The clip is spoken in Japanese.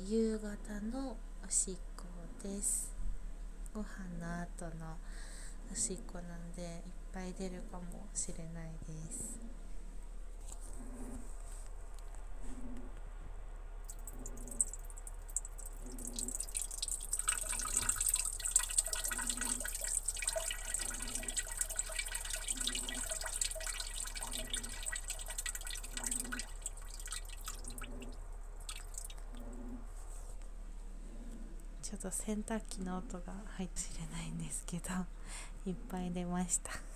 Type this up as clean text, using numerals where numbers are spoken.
夕方のおしっこです。ご飯の後のおしっこなんでいっぱい出るかもしれないです。ちょっと洗濯機の音が入ってしれないんですけどいっぱい出ました。